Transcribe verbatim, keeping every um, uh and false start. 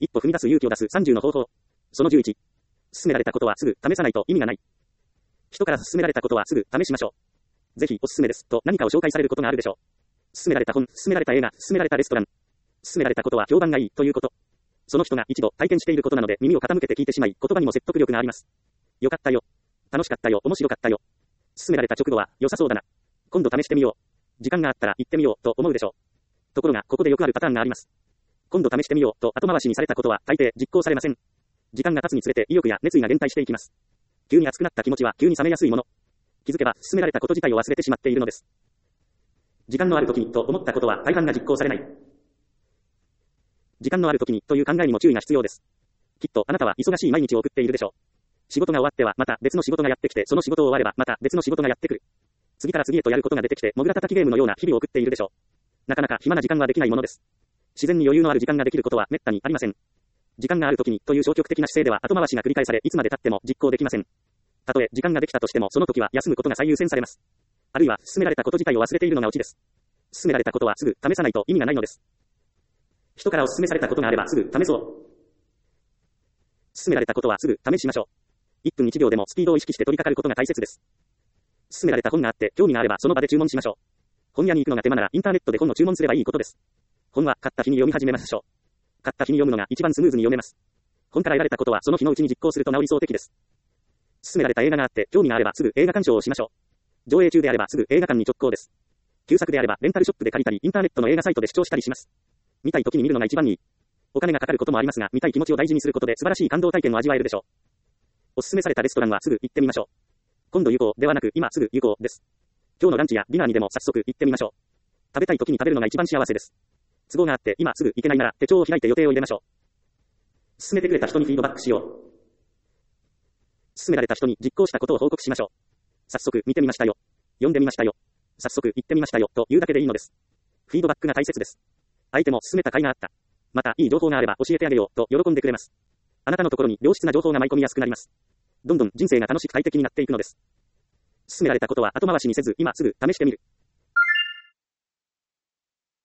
一歩踏み出す勇気を出すさんじゅうの方法。そのじゅういち。勧められたことはすぐ試さないと意味がない。人から勧められたことはすぐ試しましょう。ぜひおすすめですと何かを紹介されることがあるでしょう。勧められた本、勧められた映画、勧められたレストラン。勧められたことは評判がいいということ。その人が一度体験していることなので耳を傾けて聞いてしまい、言葉にも説得力があります。よかったよ。楽しかったよ。面白かったよ。勧められた直後は良さそうだな。今度試してみよう。時間があったら行ってみようと思うでしょう。ところがここでよくあるパターンがあります。今度試してみようと後回しにされたことは大抵実行されません。時間が経つにつれて意欲や熱意が減退していきます。急に熱くなった気持ちは急に冷めやすいもの。気づけば勧められたこと自体を忘れてしまっているのです。時間のある時にと思ったことは大半が実行されない。時間のある時にという考えにも注意が必要です。きっとあなたは忙しい毎日を送っているでしょう。仕事が終わってはまた別の仕事がやってきて、その仕事を終わればまた別の仕事がやってくる。次から次へとやることが出てきて、モグラ叩きゲームのような日々を送っているでしょう。なかなか暇な時間はできないものです。自然に余裕のある時間ができることは滅多にありません。時間がある時にという消極的な姿勢では後回しが繰り返され、いつまで経っても実行できません。たとえ時間ができたとしても、その時は休むことが最優先されます。あるいは勧められたこと自体を忘れているのがオチです。勧められたことはすぐ試さないと意味がないのです。人からお勧めされたことがあればすぐ試そう。勧められたことはすぐ試しましょう。いっぷんいちびょうでもスピードを意識して取り掛かることが大切です。勧められた本があって興味があればその場で注文しましょう。本屋に行くのが手間ならインターネットで本を注文すればいいことです。本は買った日に読み始めましょう。買った日に読むのが一番スムーズに読めます。本から得られたことはその日のうちに実行すると治りそう的です。勧められた映画があって興味があればすぐ映画鑑賞をしましょう。上映中であればすぐ映画館に直行です。旧作であればレンタルショップで借りたりインターネットの映画サイトで視聴したりします。見たい時に見るのが一番いい。お金がかかることもありますが、見たい気持ちを大事にすることで素晴らしい感動体験を味わえるでしょう。おすすめされたレストランはすぐ行ってみましょう。今度行こうではなく今すぐ行こうです。今日のランチやディナーにでも早速行ってみましょう。食べたい時に食べるのが一番幸せです。都合があって今すぐ行けないなら手帳を開いて予定を入れましょう。勧めてくれた人にフィードバックしよう。勧められた人に実行したことを報告しましょう。早速見てみましたよ。読んでみましたよ。早速行ってみましたよと言うだけでいいのです。フィードバックが大切です。相手も勧めた甲斐があった。またいい情報があれば教えてあげようと喜んでくれます。あなたのところに良質な情報が舞い込みやすくなります。どんどん人生が楽しく快適になっていくのです。勧められたことは後回しにせず今すぐ試してみる。